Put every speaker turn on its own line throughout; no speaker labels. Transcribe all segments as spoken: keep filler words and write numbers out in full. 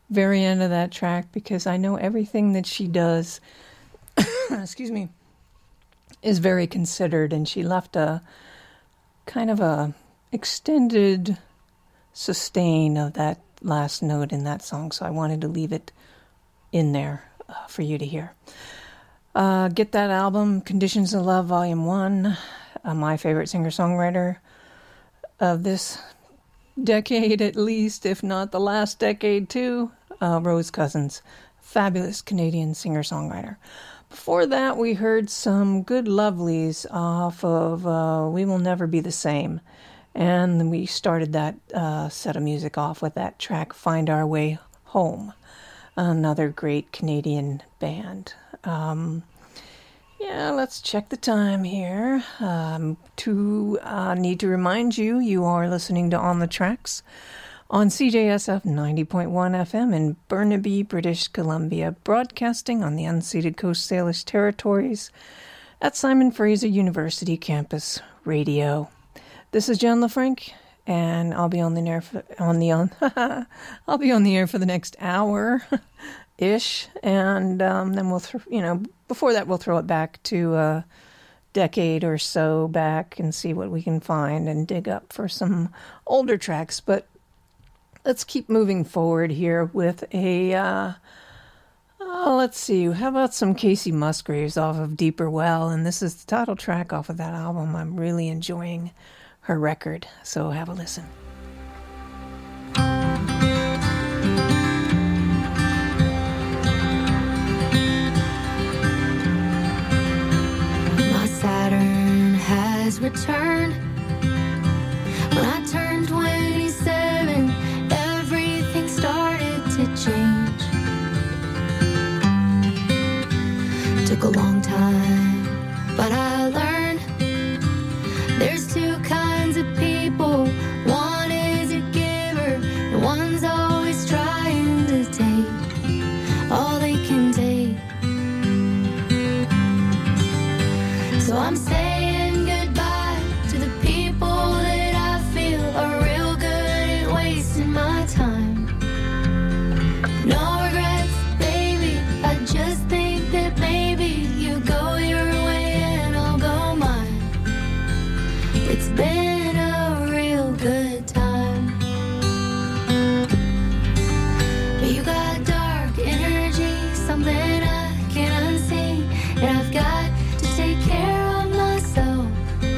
very end of that track because I know everything that she does, excuse me, is very considered, and she left a kind of a extended sustain of that last note in that song, so I wanted to leave it in there uh, for you to hear. Uh, get that album, Conditions of Love, Volume one, uh, my favorite singer-songwriter of this decade at least, if not the last decade too, uh, Rose Cousins, fabulous Canadian singer-songwriter. Before that, we heard some good lovelies off of uh, We Will Never Be the Same, and we started that uh, set of music off with that track, Find Our Way Home, another great Canadian band. Um, yeah, let's check the time here. Um, to uh, need to remind you, you are listening to On the Tracks on C J S F ninety point one F M in Burnaby, British Columbia, broadcasting on the unceded Coast Salish territories at Simon Fraser University Campus Radio. This is Jen LaFranc, and I'll be on the air for, on the on I'll be on the air for the next hour ish, and um, then we'll th- you know before that we'll throw it back to a decade or so back and see what we can find and dig up for some older tracks. But let's keep moving forward here with a, uh, oh, let's see, how about some Casey Musgraves off of Deeper Well, and this is the title track off of that album. I'm really enjoying her record, so have a listen.
My Saturn has returned. When I turned twenty-seven, everything started to change. Took a long time, but I learned there's two kinds of people. One is a giver, and one's always trying to take all they can take. So I'm saying goodbye to the people that I feel are real good at wasting my time. No regrets, baby, I just think that maybe you go your way and I'll go mine. It's been a real good time. But you got dark energy, something I can't unsee, and I've got to take care of myself.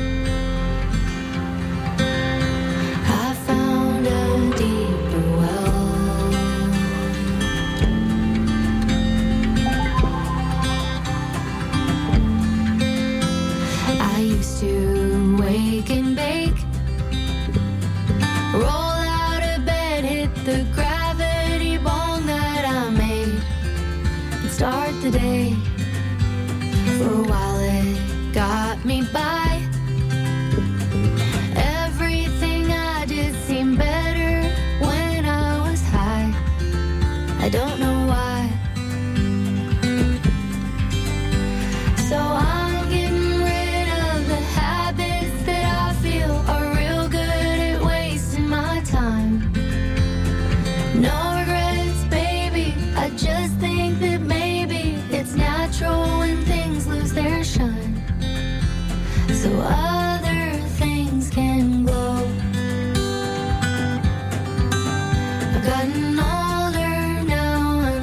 I found a deeper well. I used to wake and bake, roll out of bed, hit the gravity bong that I made, and start the day. For a while it got me by. Everything I did seemed better when I was high. I don't know why. So I'm getting rid of the habits that I feel are real good at wasting my time. No regrets, baby, I just think that maybe it's natural when things lose their shine, so other things can glow. I've gotten older now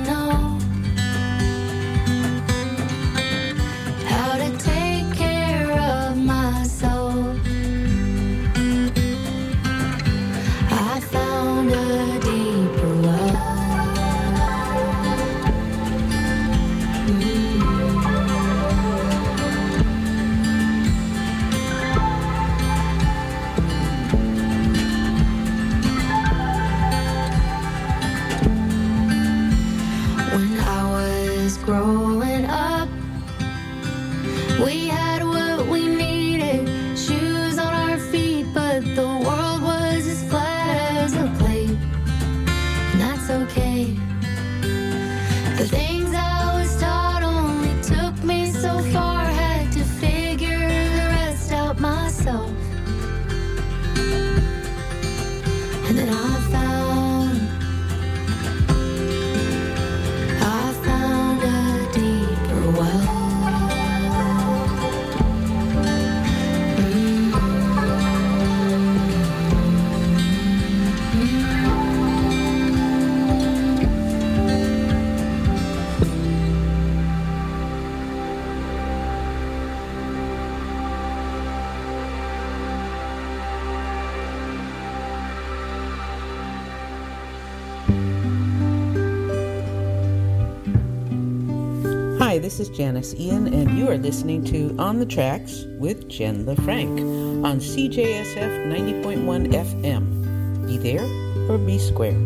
Hi, this is Janice Ian, and you are listening to On the Tracks with Jen LaFranc on C J S F ninety point one F M. Be there or be square.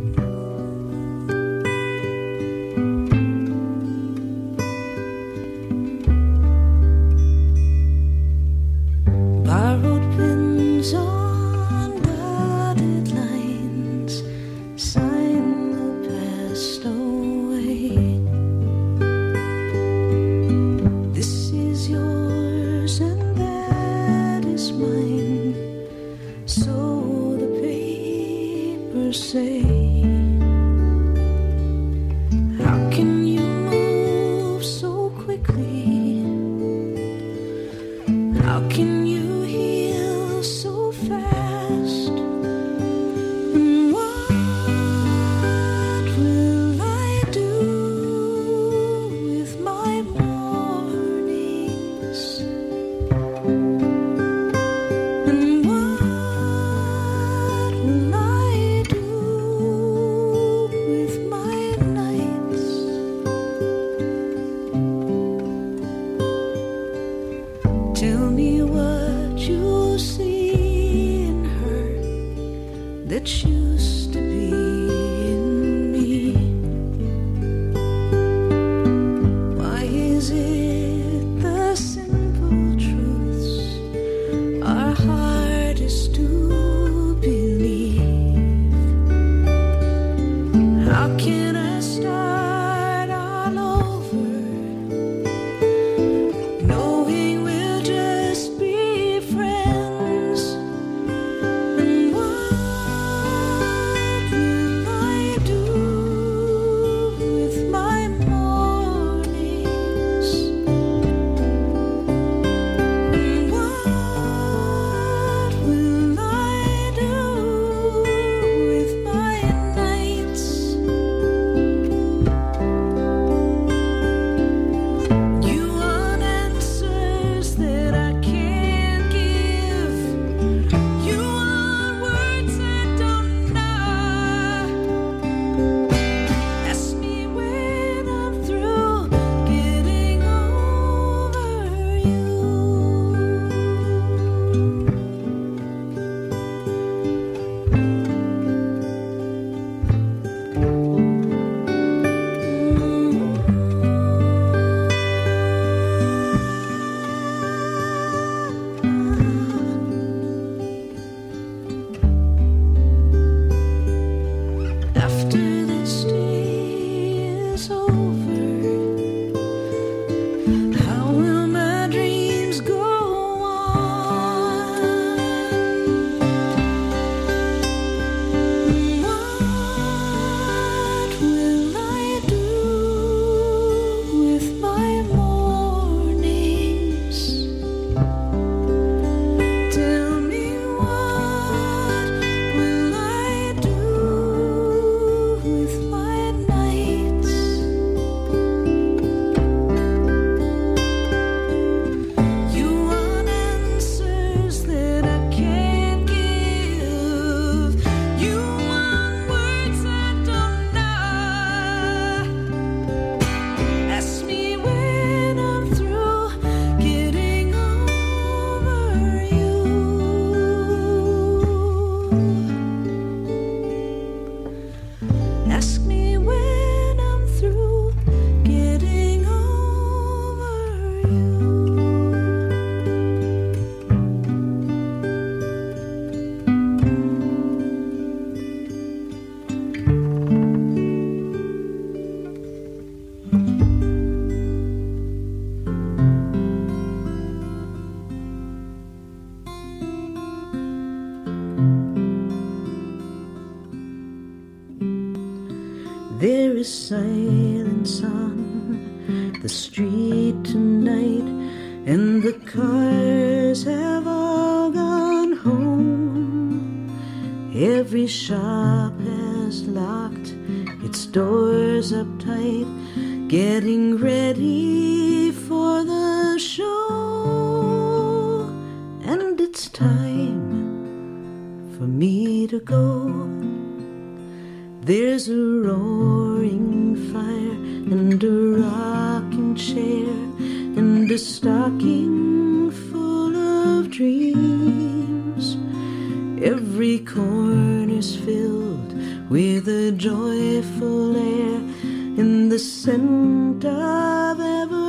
Borrowed pins on dotted lines, sign the past away. This is yours and that is mine, so the papers say. How can you move so quickly? How can you heal so fast? And what will I do with my mornings? And what will I do with my nights? Tell me what you see in her that used to be in me. Why is it the simple truths are hardest to believe? How can I start all over, knowing we'll just be friends? And what will I do with my mornings? And what will I do with my nights? You want answers that I can't give. You want words I don't know. Ask me when I'm through getting over you. After this day is over, how will my dreams go on? What will I do with my mornings? Tell me, what will I do with my nights? You want answers that I can't give. You want words I don't know. Ask me when I'm through getting over you. Ask me when I'm through getting over you. There is silence on the street tonight, and the cars have all gone home. Every shop has locked its doors up tight, getting ready for the show. And it's time for me to go. There's a roaring fire and a rocking chair a stocking full of dreams. Every corner's filled with a joyful air in the scent of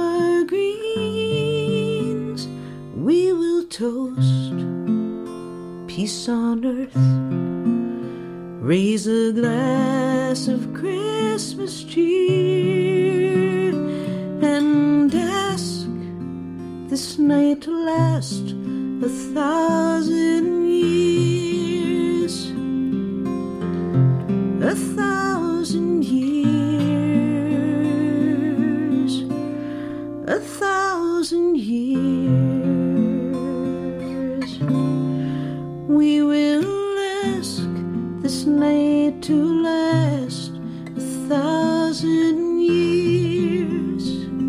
evergreens. We will toast peace on earth, raise a glass of Christmas cheer, and ask this night to last a thousand years. A thousand years. A thousand years. We will ask this night to last a thousand years.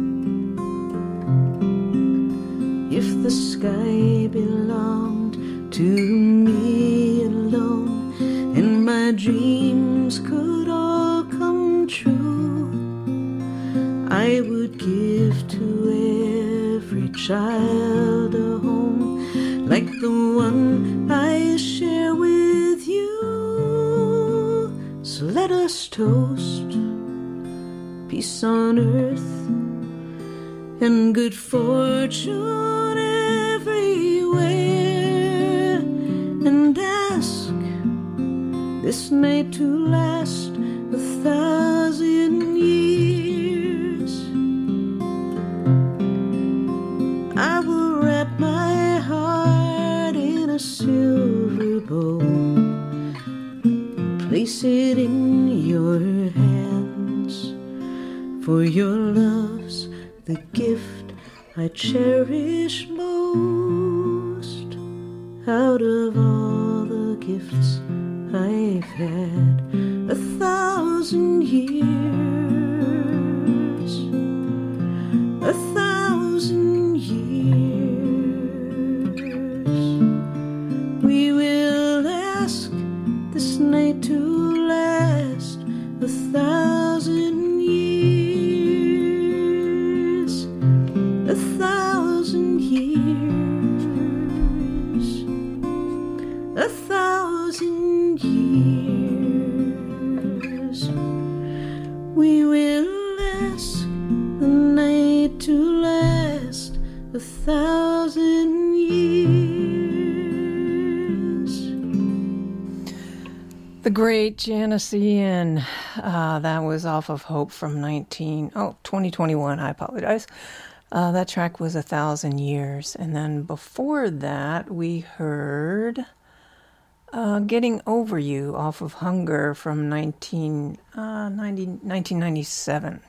If the sky belonged to me alone, and my dreams could all come true, I would give to every child a home like the one I share with you. So let us toast peace on earth and good fortune everywhere, and ask this night to last a thousand years. I will wrap my heart in a silver bow, place it in your hands, for your love's the gift I cherish most. Out of all the gifts I've had, a thousand years, a thousand years. We will ask this night to last a thousand years, a thousand years, a thousand years. We will ask the night to last a thousand years.
The great Janis Ian. Uh, that was off of Hope from nineteen oh twenty twenty-one. I apologize. Uh, that track was A Thousand Years. And then before that, we heard uh, Getting Over You off of Hunger from nineteen ninety-seven.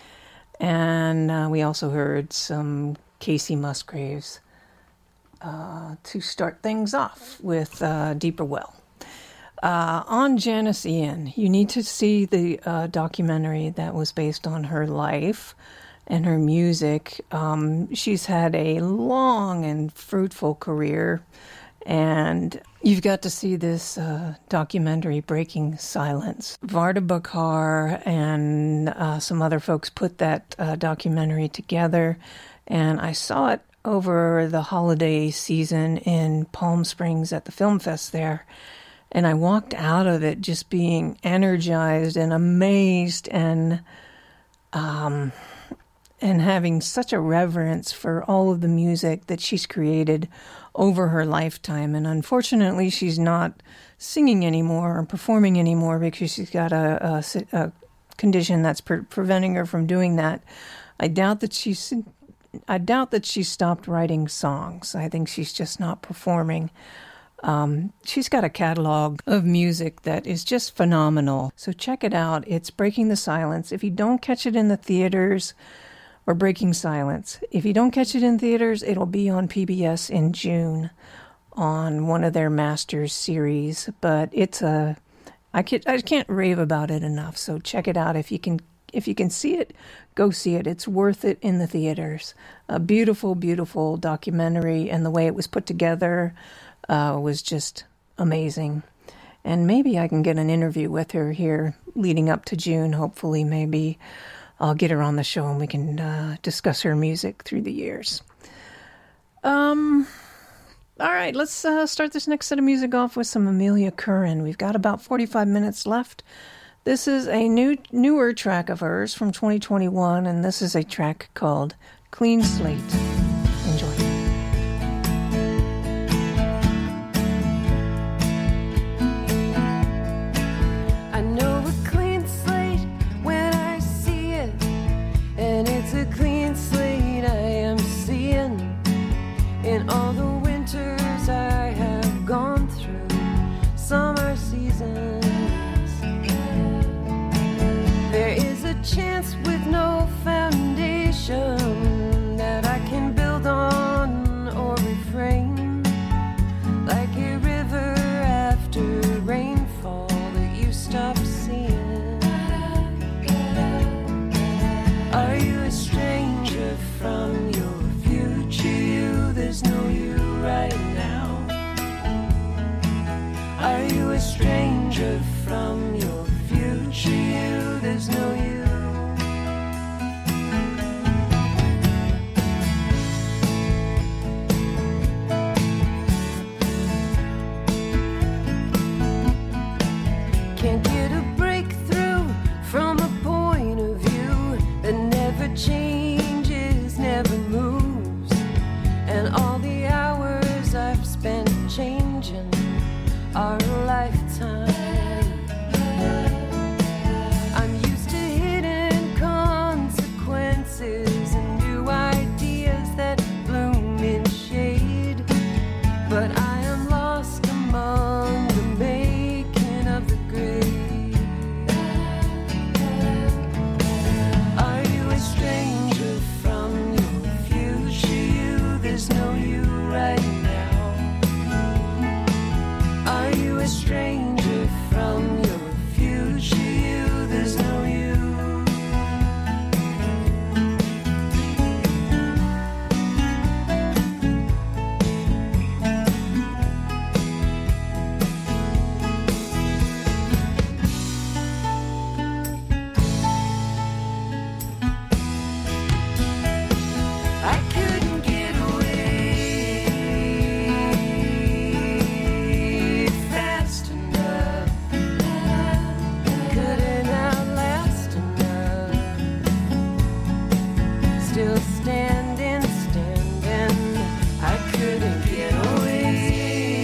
And uh, we also heard some Casey Musgraves uh, to start things off with uh, Deeper Well. Uh, on Janis Ian, you need to see the uh, documentary that was based on her life and her music. Um, she's had a long and fruitful career, and you've got to see this uh, documentary, Breaking Silence. Varda Bakar and uh, some other folks put that uh, documentary together, and I saw it over the holiday season in Palm Springs at the Film Fest there. And I walked out of it just being energized and amazed and um, and having such a reverence for all of the music that she's created over her lifetime. And unfortunately, she's not singing anymore or performing anymore because she's got a, a, a condition that's pre- preventing her from doing that. I doubt that she's I doubt that she stopped writing songs. I think she's just not performing. Um, she's got a catalog of music that is just phenomenal. So check it out. It's Breaking the Silence. If you don't catch it in the theaters, or Breaking Silence, if you don't catch it in theaters, it'll be on P B S in June on one of their Masters series. But it's a, I can't, I can't rave about it enough. So check it out. If you can, if you can see it, go see it. It's worth it in the theaters. A beautiful, beautiful documentary, and the way it was put together Uh, was just amazing. And maybe I can get an interview with her here leading up to June, hopefully, maybe. I'll get her on the show and we can uh, discuss her music through the years. Um, all right, let's uh, start this next set of music off with some Amelia Curran. We've got about forty-five minutes left. This is a new newer track of hers from twenty twenty-one, and this is a track called Clean Slate. Enjoy.
I know a clean slate when I see it, and it's a clean slate I am seeing in all the winters I have gone through, summer seasons. There is a chance with no foundation that I can build on or refrain, like a river after rainfall that you stop seeing. Are you a stranger from your future you? There's no you right now. Are you a stranger from your future you? There's no you. Can't get a breakthrough from a point of view that never changes, never moves, and all the hours I've spent changing are a lifetime. I'm used to hidden consequences and new ideas that bloom in shade, but I am lost among the making of the grave. Are you a stranger from your future you? There's no you right now. Are you a stranger from your future you? There's no you. I couldn't get away fast enough, couldn't outlast enough, still standing, standing, I couldn't get away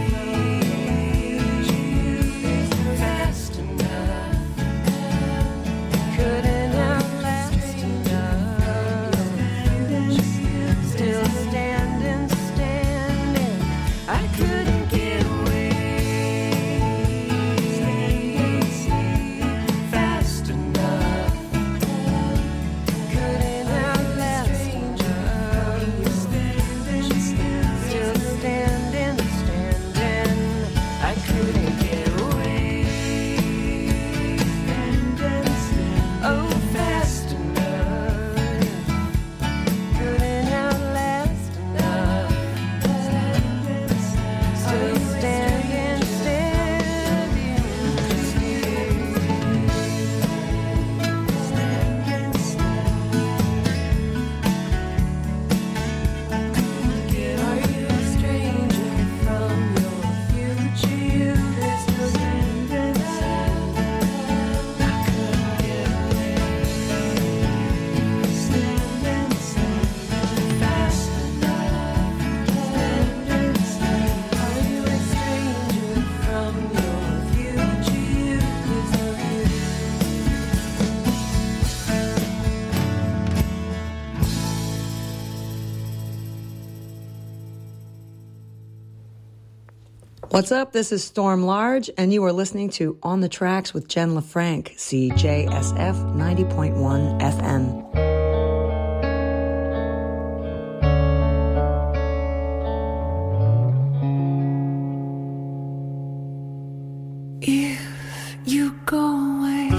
fast enough, couldn't outlast enough, still standing, standing, I couldn't get away fast enough, couldn't outlast enough, still standing, standing, I couldn't get away, oh fast enough, couldn't outlast enough, still standing, standing, are you a stranger from your future you? There's no standing, I couldn't get away, standing, standing, fast enough, standing, standing, are you a stranger from your future you? There's no you.
What's up? This is Storm Large, and you are listening to On the Tracks with Jen LaFranc, C J S F ninety point one F M.
If you go away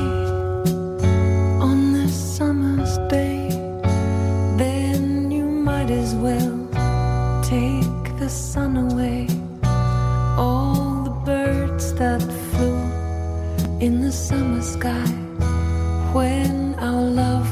on this summer's day, then you might as well take the sun away. All the birds that flew in the summer sky when our love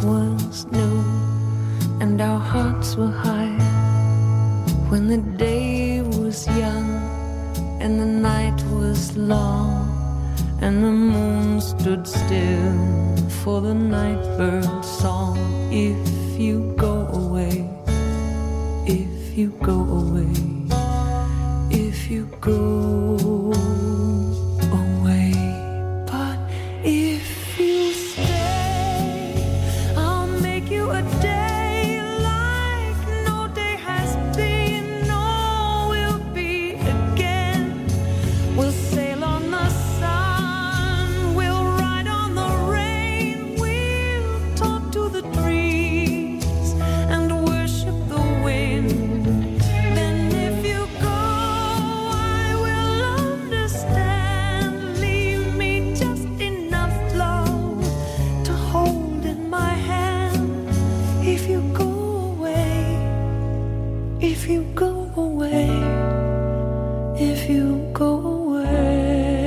the night bird song. If you go away, if you go away, if you go away. But if you stay, I'll make you a day like no day has been, no will be again. We'll sail on the sun, we'll ride on the rain, we'll talk to the trees and worship the wind. Then if you go, I will understand. Leave me just enough love to hold in my hand. If you go away, if you go away, if you go away,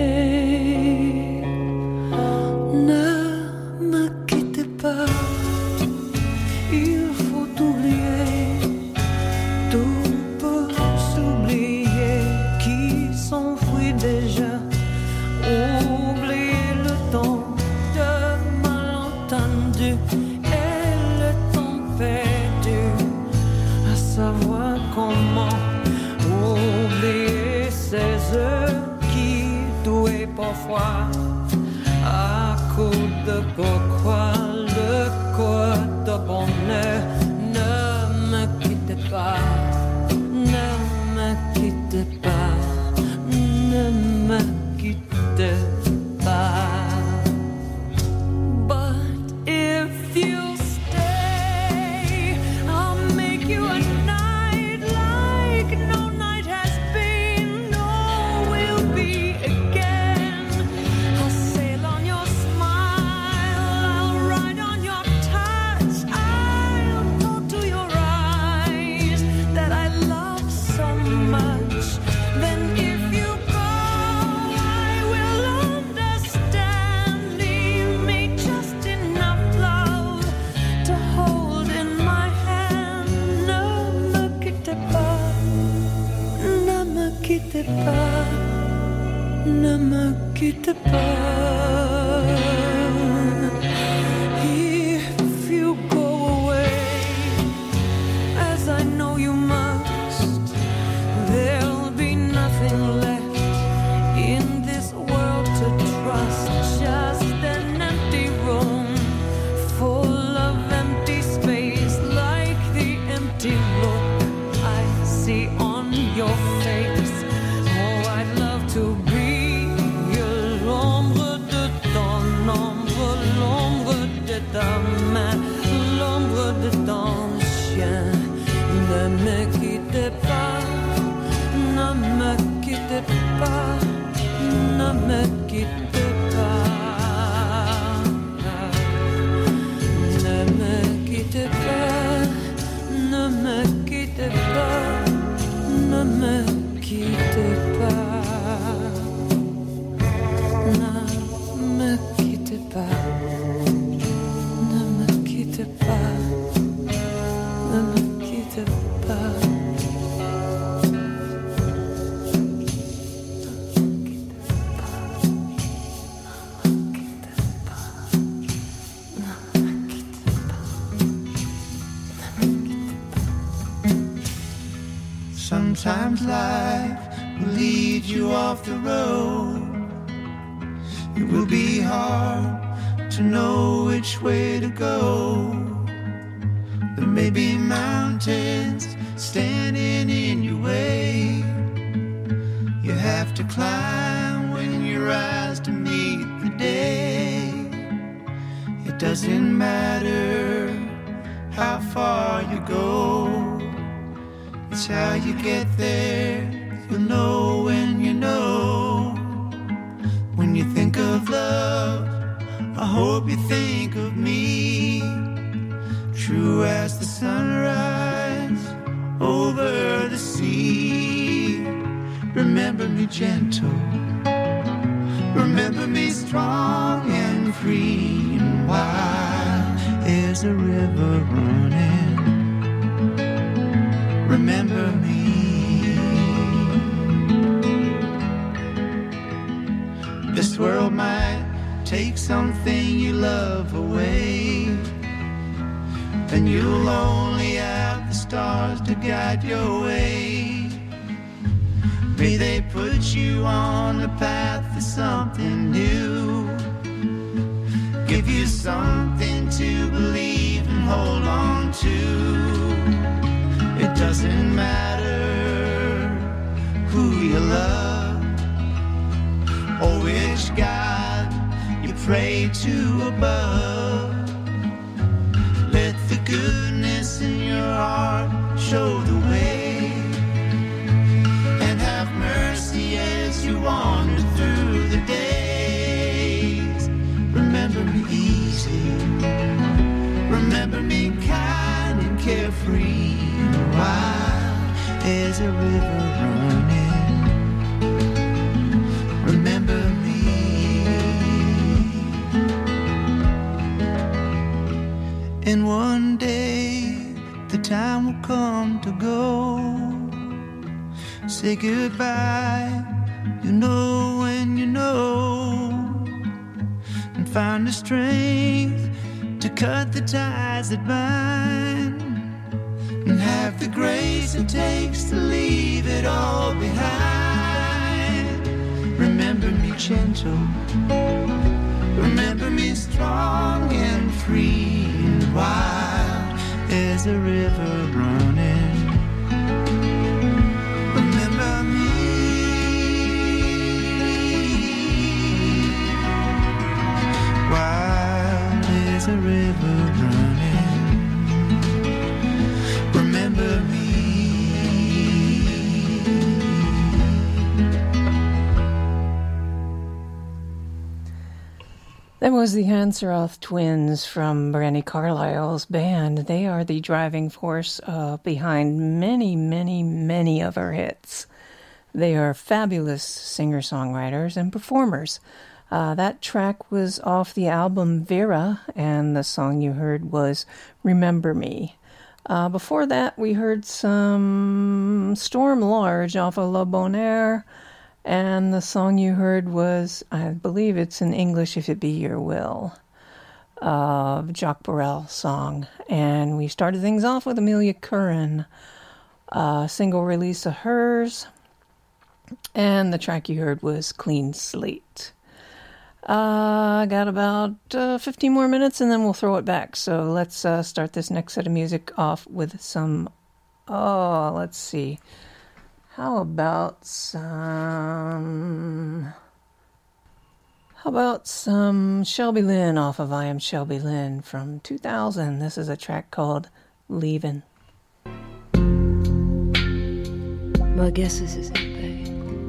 ne me quittez pas. Il faut oublier, tout peut s'oublier qui s'enfuit déjà. Oublier le temps de malentendu et le temps perdu, à savoir comment oublier ces heures qui douaient parfois à coup de pourquoi le corps de bonheur. Ne me quittez pas, ne me quittez pas, ne me quittez pas. But if you stay, I'll make you a night like no night has been, no will be again. I'll sail on your smile, I'll ride on your touch, I'll talk to your eyes that I love so much. Then if you go, I will understand. Leave me just enough love to hold in my hand. Ne me quittez pas, ne me quittez pas, ne me quittez pas. If you go away, as I know you must, there'll be nothing left in this world to trust. Just an empty room full of empty space, like the empty look I see on your face. Oh, I'd love to be l'ombre de ton ombre, l'ombre de ta main, l'ombre de ton chien. Ne me quittez pas, ne me quittez pas, ne me quittez pas. Ne me quittez pas, ne me quittez pas, ne me quittez pas. Ne me quittez pas, ne me quittez pas, ne me quittez pas.
Sometimes life will lead you off the road. It will be hard to know which way to go. There may be mountains standing in your way. You have to climb when you rise to meet the day. It doesn't matter how far you go, it's how you get there. You'll know when you know. When you think of love, I hope you think of me. True as the sunrise over the sea. Remember me gentle, remember me strong and free and wild as a river running. Remember me. This world might take some everything you love away, and you'll only have the stars to guide your way. May they put you on the path to something new, give you something to believe and hold on to. It doesn't matter who you love or which God you pray to above. Let the goodness in your heart show the way, and have mercy as you wander through the days. Remember me easy, remember me kind and carefree, and wild as a river running. Remember me. And one day the time will come to go, say goodbye, you know when you know, and find the strength to cut the ties that bind, and have the grace it takes to leave it all behind. Remember me gentle, remember me strong and free, and wild as a river running. Remember me. Wild as a river running. Remember me.
That was the Hanseroth Twins from Brandi Carlile's band. They are the driving force uh, behind many, many, many of her hits. They are fabulous singer-songwriters and performers. Uh, that track was off the album Vera, and the song you heard was Remember Me. Uh, before that, we heard some Storm Large off of Le Bon Air, and the song you heard was, I believe it's in English, If It Be Your Will, uh, Jacques Brel song. And we started things off with Amelia Curran, a single release of hers, and the track you heard was Clean Slate. I uh, got about uh, fifteen more minutes and then we'll throw it back. So let's uh, start this next set of music off with some, oh, let's see. How about some, how about some Shelby Lynne off of I Am Shelby Lynne from two thousand. This is a track called Leavin'.
Well, I guess this is it, babe.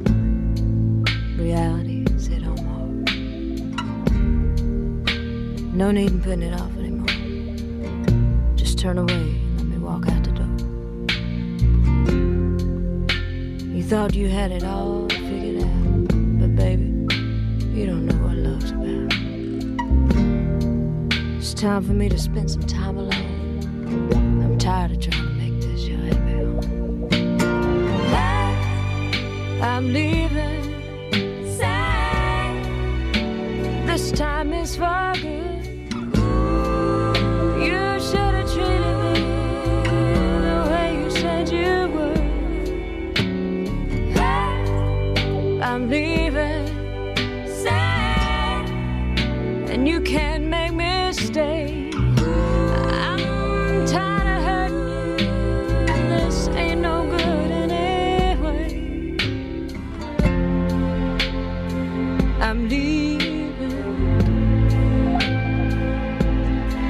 Reality's hit home hard. No need in putting it off anymore. Just turn away and let me walk out the door. You thought you had it all figured out, but baby, you don't know what love's about. It's time for me to spend some time alone. I'm tired of trying to make this your happy home. I'm leaving, sad. This time is far.